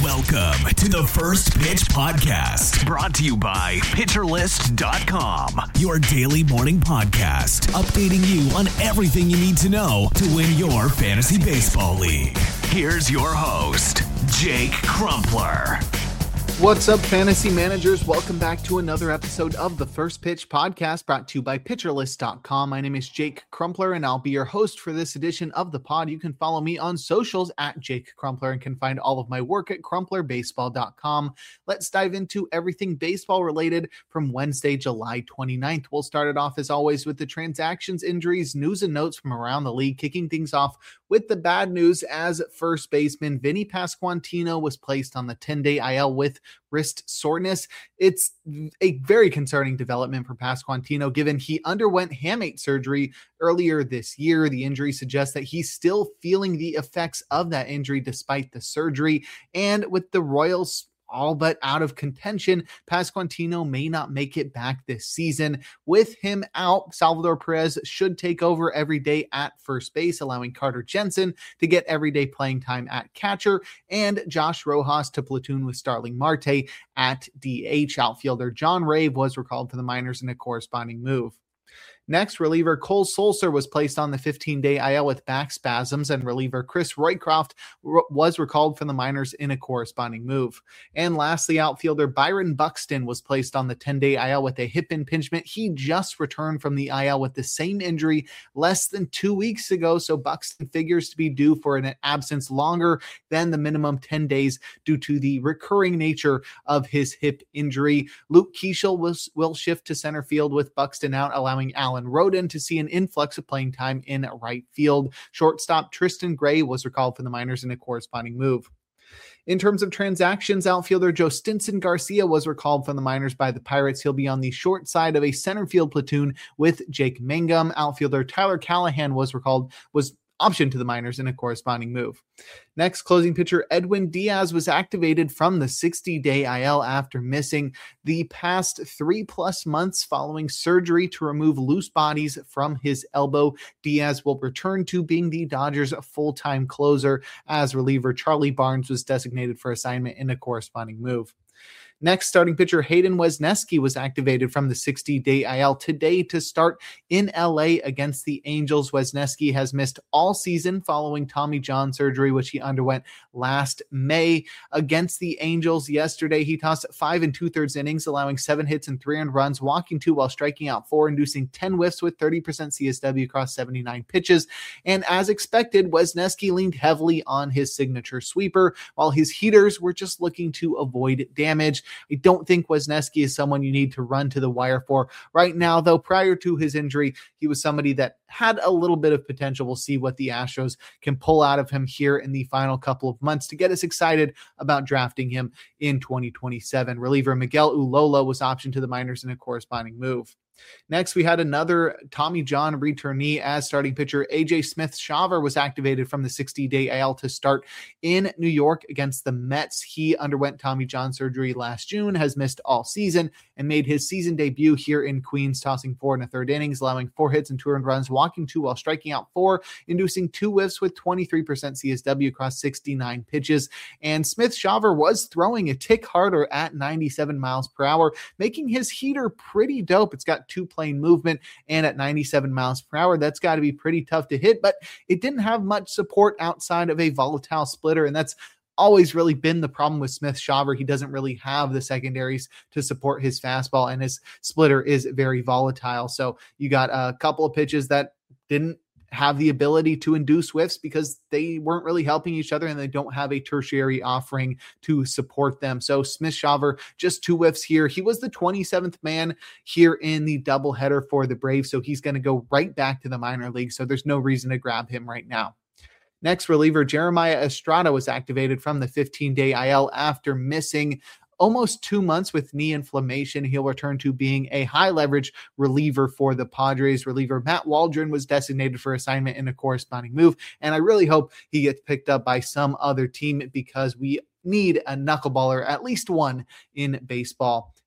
Welcome to the First Pitch Podcast, brought to you by PitcherList.com, your daily morning podcast, updating you on everything you need to know to win your fantasy baseball league. Here's your host, Jake Crumpler. What's up, fantasy managers? Welcome back to another episode of the First Pitch Podcast, brought to you by PitcherList.com. My name is Jake Crumpler, and I'll be your host for this edition of the pod. You can follow me on socials at Jake Crumpler and can find all of my work at CrumplerBaseball.com. Let's dive into everything baseball related from Wednesday, July 29th. We'll start it off, as always, with the transactions, injuries, news, and notes from around the league, kicking things off with the bad news as first baseman Vinny Pasquantino was placed on the 10-day IL with wrist soreness. It's a very concerning development for Pasquantino, given he underwent hamate surgery earlier this year. The injury suggests that he's still feeling the effects of that injury despite the surgery. And with the Royals all but out of contention, Pasquantino may not make it back this season. With him out, Salvador Perez should take over every day at first base, allowing Carter Jensen to get everyday playing time at catcher, and Josh Rojas to platoon with Starling Marte at DH. Outfielder John Ray was recalled to the minors in a corresponding move. Next, reliever Cole Sulser was placed on the 15-day IL with back spasms, and reliever Chris Roycroft was recalled from the minors in a corresponding move. And lastly, outfielder Byron Buxton was placed on the 10-day IL with a hip impingement. He just returned from the IL with the same injury less than 2 weeks ago, so Buxton figures to be due for an absence longer than the minimum 10 days due to the recurring nature of his hip injury. Luke Keeschel will shift to center field with Buxton out, allowing Alan Rodin to see an influx of playing time in right field. Shortstop Tristan Gray was recalled from the minors in a corresponding move. In terms of transactions, outfielder Joe Stinson Garcia was recalled from the minors by the Pirates. He'll be on the short side of a center field platoon with Jake Mangum. Outfielder Tyler Callahan was optioned to the minors in a corresponding move. Next, closing pitcher Edwin Diaz was activated from the 60-day IL after missing the past 3+ months following surgery to remove loose bodies from his elbow. Diaz will return to being the Dodgers' full-time closer, as reliever Charlie Barnes was designated for assignment in a corresponding move. Next, starting pitcher Hayden Wesneski was activated from the 60-day IL today to start in LA against the Angels. Wesneski has missed all season following Tommy John surgery, which he underwent last May. Against the Angels yesterday, he tossed 5 2/3 innings, allowing 7 hits and 3 earned runs, walking 2 while striking out 4, inducing 10 whiffs with 30% CSW across 79 pitches. And as expected, Wesneski leaned heavily on his signature sweeper, while his heaters were just looking to avoid damage. I don't think Wesneski is someone you need to run to the wire for right now, though. Prior to his injury, he was somebody that had a little bit of potential. We'll see what the Astros can pull out of him here in the final couple of months to get us excited about drafting him in 2027. Reliever Miguel Ulola was optioned to the minors in a corresponding move. Next, we had another Tommy John returnee, as starting pitcher AJ Smith-Shawver was activated from the 60-day IL to start in New York against the Mets. He underwent Tommy John surgery last June, has missed all season, and made his season debut here in Queens, tossing 4 1/3 innings, allowing 4 hits and 2 earned runs, walking 2 while striking out 4, inducing 2 whiffs with 23% CSW across 69 pitches. And Smith-Shawver was throwing a tick harder at 97 miles per hour, making his heater pretty dope. It's got 2-plane movement, and at 97 miles per hour, that's got to be pretty tough to hit, but it didn't have much support outside of a volatile splitter, and that's always really been the problem with Smith-Shawver. He doesn't really have the secondaries to support his fastball, and his splitter is very volatile. So you got a couple of pitches that didn't have the ability to induce whiffs because they weren't really helping each other, and they don't have a tertiary offering to support them. So Smith-Shawver, just 2 whiffs here. He was the 27th man here in the doubleheader for the Braves, so he's going to go right back to the minor league. So there's no reason to grab him right now. Next, reliever Jeremiah Estrada was activated from the 15-day IL after missing almost 2 months with knee inflammation. He'll return to being a high leverage reliever for the Padres. Reliever Matt Waldron was designated for assignment in a corresponding move, and I really hope he gets picked up by some other team because we need a knuckleballer, at least one, in baseball.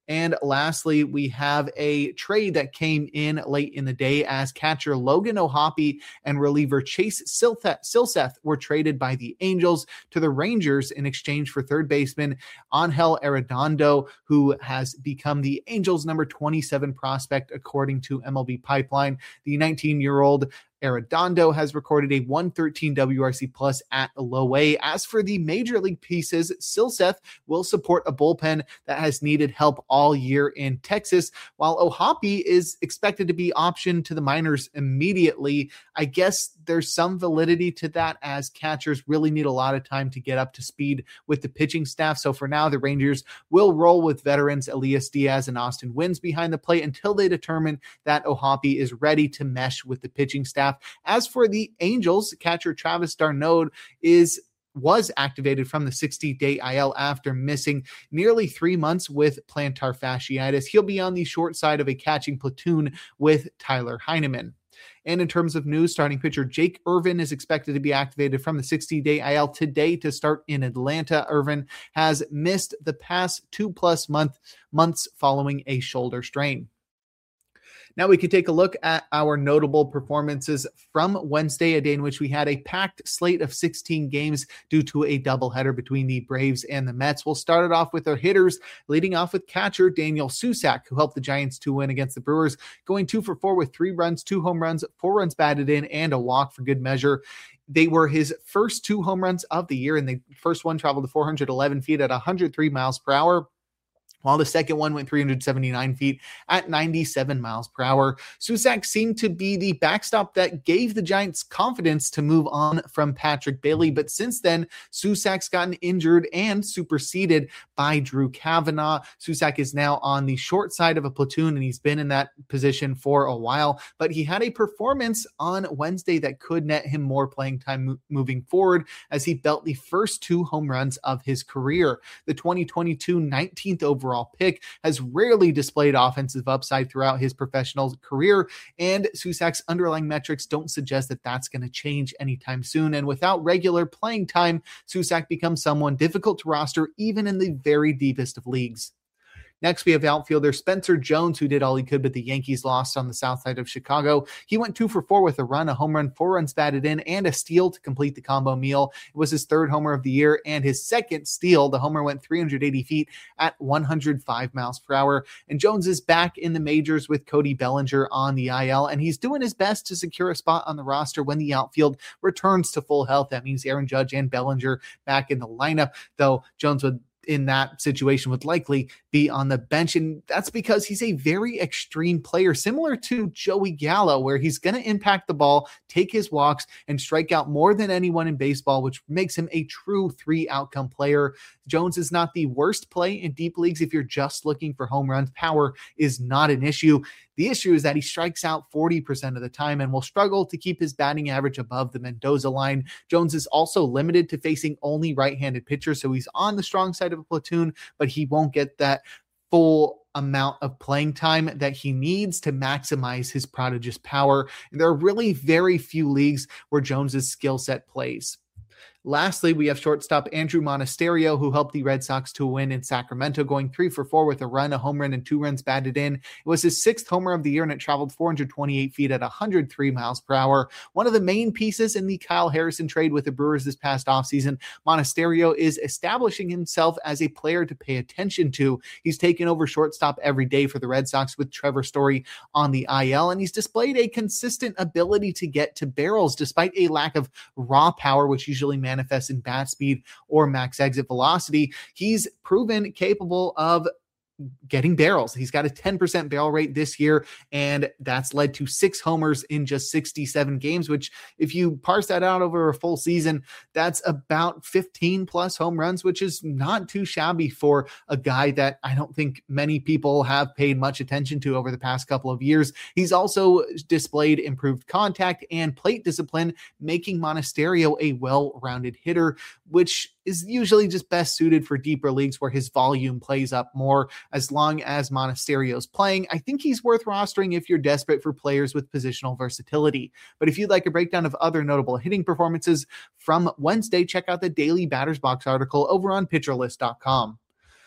And lastly, we have a trade that came in late in the day as catcher Logan O'Hoppe and reliever Chase Silseth were traded by the Angels to the Rangers in exchange for third baseman Angel Arredondo, who has become the Angels' number 27 prospect, according to MLB Pipeline. The 19-year-old Arredondo has recorded a 113 WRC plus at low A. As for the major league pieces, Silseth will support a bullpen that has needed help all year in Texas, while O'Hoppe is expected to be optioned to the minors immediately. I guess there's some validity to that, as catchers really need a lot of time to get up to speed with the pitching staff. So for now, the Rangers will roll with veterans Elias Diaz and Austin Wynns behind the plate until they determine that O'Hoppe is ready to mesh with the pitching staff. As for the Angels, catcher Travis d'Arnaud was activated from the 60-day IL after missing nearly 3 months with plantar fasciitis. He'll be on the short side of a catching platoon with Tyler Heineman. And in terms of news, starting pitcher Jake Irvin is expected to be activated from the 60-day IL today to start in Atlanta. Irvin has missed the past 2+ months following a shoulder strain. Now we can take a look at our notable performances from Wednesday, a day in which we had a packed slate of 16 games due to a doubleheader between the Braves and the Mets. We'll start it off with our hitters, leading off with catcher Daniel Susac, who helped the Giants to win against the Brewers, going 2 for 4 with 3 runs, 2 home runs, 4 runs batted in, and a walk for good measure. They were his first 2 home runs of the year, and the first one traveled to 411 feet at 103 miles per hour. While the second one went 379 feet at 97 miles per hour. Susac seemed to be the backstop that gave the Giants confidence to move on from Patrick Bailey. But since then, Susac's gotten injured and superseded by Drew Kavanaugh. Susac is now on the short side of a platoon, and he's been in that position for a while. But he had a performance on Wednesday that could net him more playing time moving forward, as he belt the first 2 home runs of his career. The 2022 19th overall pick has rarely displayed offensive upside throughout his professional career, and Susac's underlying metrics don't suggest that that's going to change anytime soon. And without regular playing time, Susac becomes someone difficult to roster even in the very deepest of leagues. Next, we have outfielder Spencer Jones, who did all he could, but the Yankees lost on the south side of Chicago. He went 2 for 4 with a run, a home run, 4 runs batted in, and a steal to complete the combo meal. It was his 3rd homer of the year and his 2nd steal. The homer went 380 feet at 105 miles per hour. And Jones is back in the majors with Cody Bellinger on the IL, and he's doing his best to secure a spot on the roster when the outfield returns to full health. That means Aaron Judge and Bellinger back in the lineup, though Jones in that situation would likely be on the bench. And that's because he's a very extreme player, similar to Joey Gallo, where he's going to impact the ball, take his walks, and strike out more than anyone in baseball, which makes him a true 3-outcome player. Jones is not the worst play in deep leagues if you're just looking for home runs. Power is not an issue. The issue is that he strikes out 40% of the time and will struggle to keep his batting average above the Mendoza line. Jones is also limited to facing only right-handed pitchers, so he's on the strong side of a platoon, but he won't get that full amount of playing time that he needs to maximize his prodigious power. And there are really very few leagues where Jones's skill set plays. Lastly, we have shortstop Andrew Monasterio, who helped the Red Sox to a win in Sacramento, going 3 for 4 with a run, a home run, and 2 runs batted in. It was his 6th homer of the year, and it traveled 428 feet at 103 miles per hour. One of the main pieces in the Kyle Harrison trade with the Brewers this past offseason, Monasterio is establishing himself as a player to pay attention to. He's taken over shortstop every day for the Red Sox with Trevor Story on the IL, and he's displayed a consistent ability to get to barrels despite a lack of raw power, which usually manifests in bat speed or max exit velocity. He's proven capable of getting barrels. He's got a 10% barrel rate this year, and that's led to 6 homers in just 67 games, which if you parse that out over a full season, that's about 15 plus home runs, which is not too shabby for a guy that I don't think many people have paid much attention to over the past couple of years. He's also displayed improved contact and plate discipline, making Monasterio a well-rounded hitter, which is usually just best suited for deeper leagues where his volume plays up more. As long as Monasterio's playing, I think he's worth rostering if you're desperate for players with positional versatility. But if you'd like a breakdown of other notable hitting performances from Wednesday, check out the Daily Batters Box article over on PitcherList.com.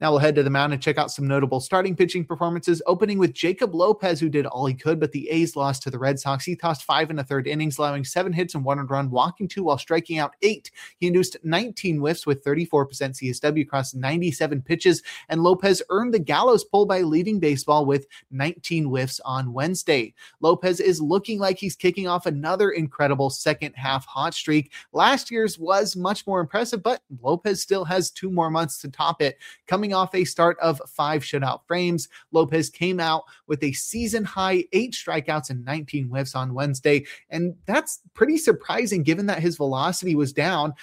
Now we'll head to the mound and check out some notable starting pitching performances, opening with Jacob Lopez, who did all he could, but the A's lost to the Red Sox. He tossed 5 1/3 innings, allowing 7 hits and 1 earned run, walking 2 while striking out 8. He induced 19 whiffs with 34% CSW across 97 pitches, and Lopez earned the gallows pull by leading baseball with 19 whiffs on Wednesday. Lopez is looking like he's kicking off another incredible second half hot streak. Last year's was much more impressive, but Lopez still has 2 more months to top it. Coming off a start of 5 shutout frames, Lopez came out with a season high 8 strikeouts and 19 whiffs on Wednesday. And that's pretty surprising given that his velocity was down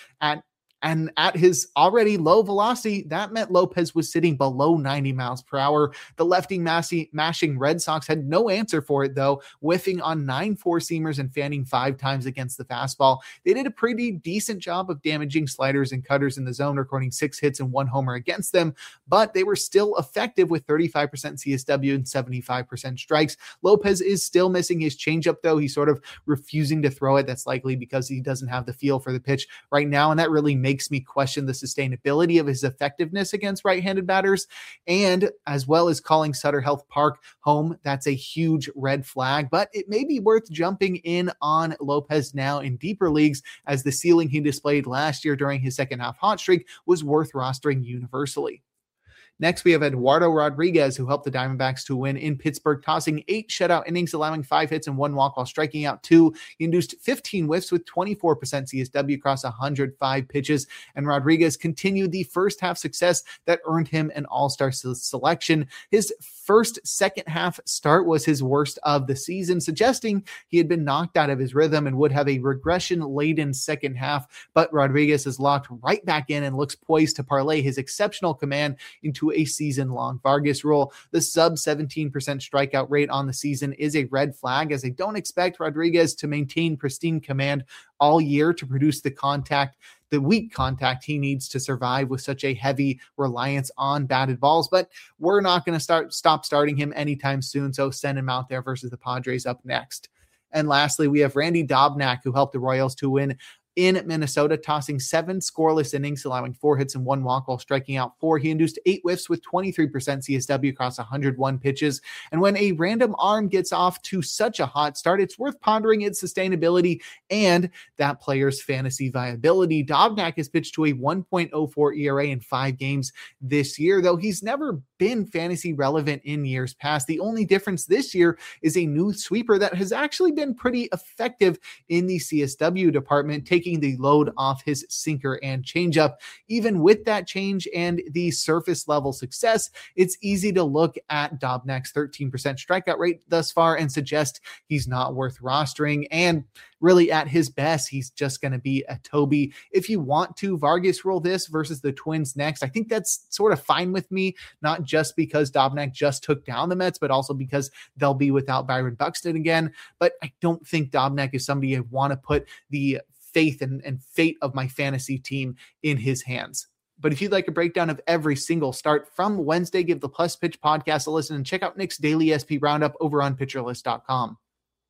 at his already low velocity. That meant Lopez was sitting below 90 miles per hour. The lefty mashing Red Sox had no answer for it, though, whiffing on 9 four-seamers and fanning 5 times against the fastball. They did a pretty decent job of damaging sliders and cutters in the zone, recording 6 hits and 1 homer against them, but they were still effective with 35% CSW and 75% strikes. Lopez is still missing his changeup, though. He's sort of refusing to throw it. That's likely because he doesn't have the feel for the pitch right now, and that really makes me question the sustainability of his effectiveness against right-handed batters, and as well as calling Sutter Health Park home. That's a huge red flag, but it may be worth jumping in on Lopez now in deeper leagues, as the ceiling he displayed last year during his second half hot streak was worth rostering universally. Next, we have Eduardo Rodriguez, who helped the Diamondbacks to win in Pittsburgh, tossing 8 shutout innings, allowing 5 hits and 1 walk while striking out 2. He induced 15 whiffs with 24% CSW across 105 pitches, and Rodriguez continued the first half success that earned him an all-star selection. His first second half start was his worst of the season, suggesting he had been knocked out of his rhythm and would have a regression-laden second half, but Rodriguez is locked right back in and looks poised to parlay his exceptional command into a season-long Vargas rule. The sub 17% strikeout rate on the season is a red flag, as I don't expect Rodriguez to maintain pristine command all year to produce the weak contact he needs to survive with such a heavy reliance on batted balls. But we're not going to stop starting him anytime soon, so send him out there versus the Padres up next. And lastly, we have Randy Dobnak, who helped the Royals to win in Minnesota, tossing 7 scoreless innings, allowing 4 hits and 1 walk while striking out 4. He induced 8 whiffs with 23% CSW across 101 pitches. And when a random arm gets off to such a hot start, it's worth pondering its sustainability and that player's fantasy viability. Dobnak has pitched to a 1.04 ERA in 5 games this year, though he's never been fantasy relevant in years past. The only difference this year is a new sweeper that has actually been pretty effective in the CSW department, taking the load off his sinker and changeup. Even with that change and the surface level success, it's easy to look at Dobnak's 13% strikeout rate thus far and suggest he's not worth rostering. And really, at his best, he's just going to be a Toby. If you want to Vargas rule this versus the Twins next, I think that's sort of fine with me, not just because Dobnak just took down the Mets, but also because they'll be without Byron Buxton again. But I don't think Dobnak is somebody I want to put the faith and fate of my fantasy team in his hands. But if you'd like a breakdown of every single start from Wednesday, give the Plus Pitch podcast a listen and check out Nick's daily SP roundup over on PitcherList.com.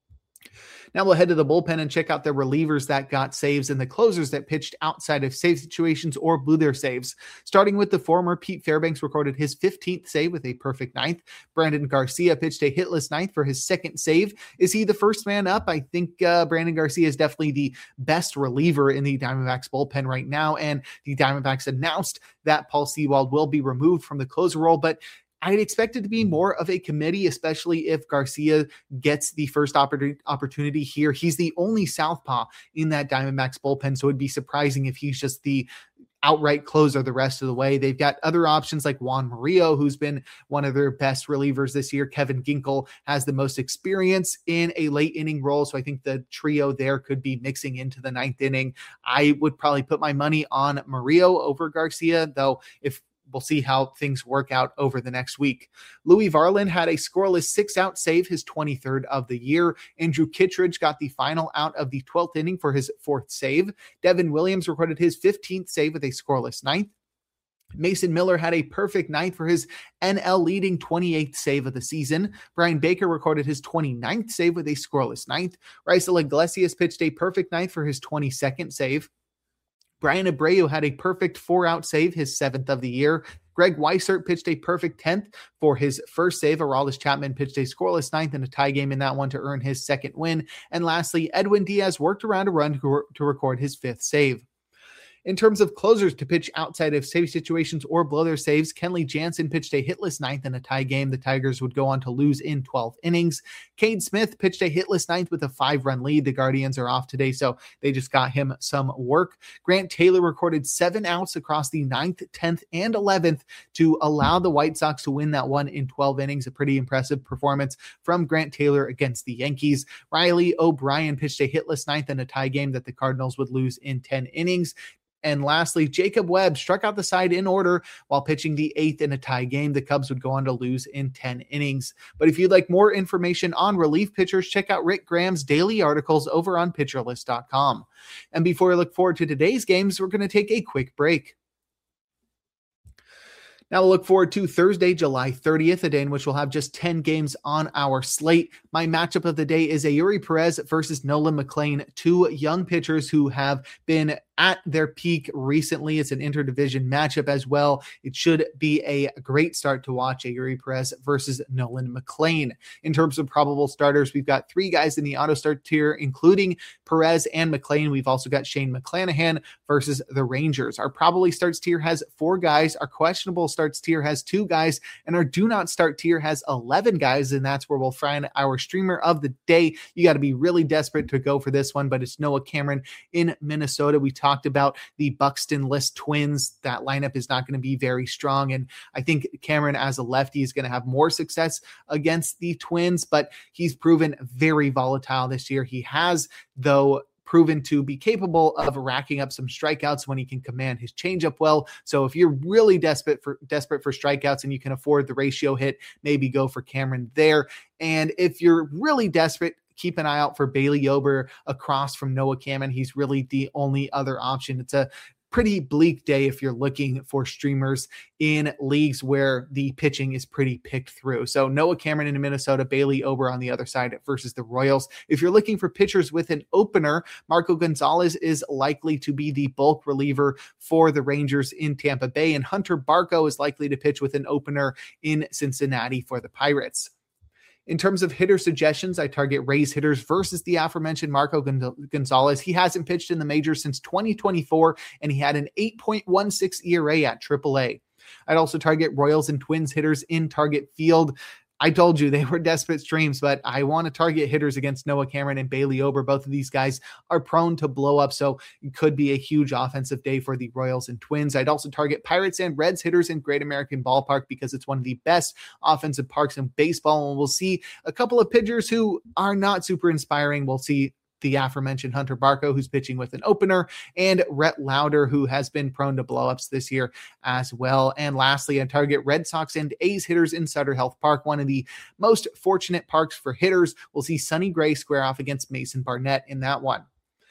Now we'll head to the bullpen and check out the relievers that got saves and the closers that pitched outside of save situations or blew their saves. Starting with the former, Pete Fairbanks recorded his 15th save with a perfect ninth. Brandon Garcia pitched a hitless ninth for his second save. Is he the first man up? I think Brandon Garcia is definitely the best reliever in the Diamondbacks bullpen right now, and the Diamondbacks announced that Paul Sewald will be removed from the closer role, but I'd expect it to be more of a committee, especially if Garcia gets the first opportunity here. He's the only southpaw in that Diamondbacks bullpen, so it'd be surprising if he's just the outright closer the rest of the way. They've got other options like Juan Murillo, who's been one of their best relievers this year. Kevin Ginkel has the most experience in a late inning role, so I think the trio there could be mixing into the ninth inning. I would probably put my money on Murillo over Garcia, though we'll see how things work out over the next week. Louis Varland had a scoreless 6-out save, his 23rd of the year. Andrew Kittredge got the final out of the 12th inning for his 4th save. Devin Williams recorded his 15th save with a scoreless 9th. Mason Miller had a perfect ninth for his NL leading 28th save of the season. Brian Baker recorded his 29th save with a scoreless 9th. Raisel Iglesias pitched a perfect ninth for his 22nd save. Brian Abreu had a perfect 4-out save, his 7th of the year. Greg Weissert pitched a perfect 10th for his first save. Aroldis Chapman pitched a scoreless 9th in a tie game in that one to earn his second win. And lastly, Edwin Diaz worked around a run to record his 5th save. In terms of closers to pitch outside of save situations or blow their saves, Kenley Jansen pitched a hitless 9th in a tie game. The Tigers would go on to lose in 12 innings. Cade Smith pitched a hitless 9th with a 5-run lead. The Guardians are off today, so they just got him some work. Grant Taylor recorded 7 outs across the 9th, 10th, and 11th to allow the White Sox to win that one in 12 innings. A pretty impressive performance from Grant Taylor against the Yankees. Riley O'Brien pitched a hitless 9th in a tie game that the Cardinals would lose in 10 innings. And lastly, Jacob Webb struck out the side in order while pitching the 8th in a tie game. The Cubs would go on to lose in 10 innings. But if you'd like more information on relief pitchers, check out Rick Graham's daily articles over on PitcherList.com. And before we look forward to today's games, we're going to take a quick break. Now we'll look forward to Thursday, July 30th, a day in which we'll have just 10 games on our slate. My matchup of the day is Eury Perez versus Nolan McLean, 2 young pitchers who have been at their peak recently. It's an interdivision matchup as well. It should be a great start to watch, Eury Perez versus Nolan McLean. In terms of probable starters, we've got 3 guys in the auto start tier, including Perez and McLean. We've also got Shane McClanahan versus the Rangers. Our probably starts tier has 4 guys. Our questionable starts tier has 2 guys, and our do not start tier has 11 guys, and that's where we'll find our streamer of the day. You got to be really desperate to go for this one, but it's Noah Cameron in Minnesota. We talked about the Buxton List twins. That lineup is not going to be very strong, and I think Cameron as a lefty is going to have more success against the Twins, but he's proven very volatile this year. He has, though, proven to be capable of racking up some strikeouts when he can command his changeup well. So if you're really desperate for strikeouts and you can afford the ratio hit, maybe go for Cameron there. And if you're really desperate, keep an eye out for Bailey Ober across from Noah Cameron. He's really the only other option. It's a pretty bleak day if you're looking for streamers in leagues where the pitching is pretty picked through. So Noah Cameron in Minnesota, Bailey Ober on the other side versus the Royals. If you're looking for pitchers with an opener, Marco Gonzalez is likely to be the bulk reliever for the Rangers in Tampa Bay, and Hunter Barco is likely to pitch with an opener in Cincinnati for the Pirates. In terms of hitter suggestions, I target Rays hitters versus the aforementioned Marco Gonzalez. He hasn't pitched in the majors since 2024, and he had an 8.16 ERA at AAA. I'd also target Royals and Twins hitters in Target Field. I told you they were desperate streams, but I want to target hitters against Noah Cameron and Bailey Ober. Both of these guys are prone to blow up, so it could be a huge offensive day for the Royals and Twins. I'd also target Pirates and Reds hitters in Great American Ballpark because it's one of the best offensive parks in baseball, and we'll see a couple of pitchers who are not super inspiring. We'll see the aforementioned Hunter Barco, who's pitching with an opener, and Rhett Lauder, who has been prone to blowups this year as well. And lastly, I target Red Sox and A's hitters in Sutter Health Park, one of the most fortunate parks for hitters. We'll see Sonny Gray square off against Mason Barnett in that one.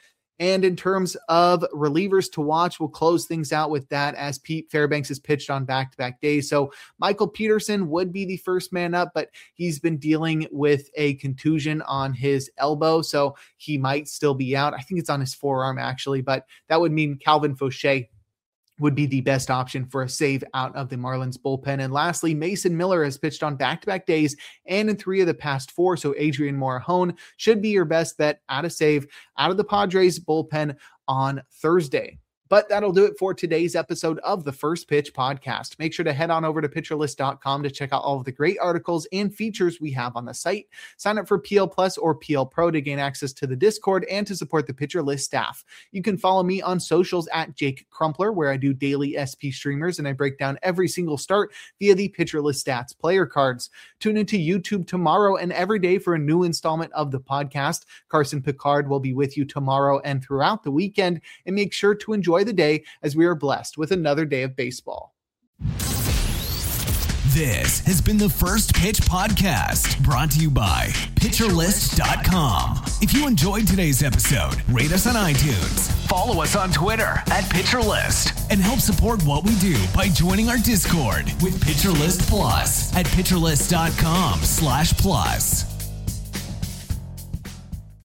And in terms of relievers to watch, we'll close things out with that as Pete Fairbanks has pitched on back-to-back days. So Michael Peterson would be the first man up, but he's been dealing with a contusion on his elbow, so he might still be out. I think it's on his forearm, actually, but that would mean Calvin Fauché would be the best option for a save out of the Marlins bullpen. And lastly, Mason Miller has pitched on back-to-back days and in 3 of the past 4. So Adrian Morejon should be your best bet at a save out of the Padres bullpen on Thursday. But that'll do it for today's episode of the First Pitch Podcast. Make sure to head on over to PitcherList.com to check out all of the great articles and features we have on the site. Sign up for PL Plus or PL Pro to gain access to the Discord and to support the Pitcher List staff. You can follow me on socials at Jake Crumpler, where I do daily SP streamers and I break down every single start via the Pitcher List Stats player cards. Tune into YouTube tomorrow and every day for a new installment of the podcast. Carson Picard will be with you tomorrow and throughout the weekend, and make sure to enjoy the day as we are blessed with another day of baseball. This has been the First Pitch Podcast, brought to you by PitcherList.com. If you enjoyed today's episode, rate us on iTunes, follow us on Twitter at PitcherList, and help support what we do by joining our Discord with PitcherList Plus at PitcherList.com/plus.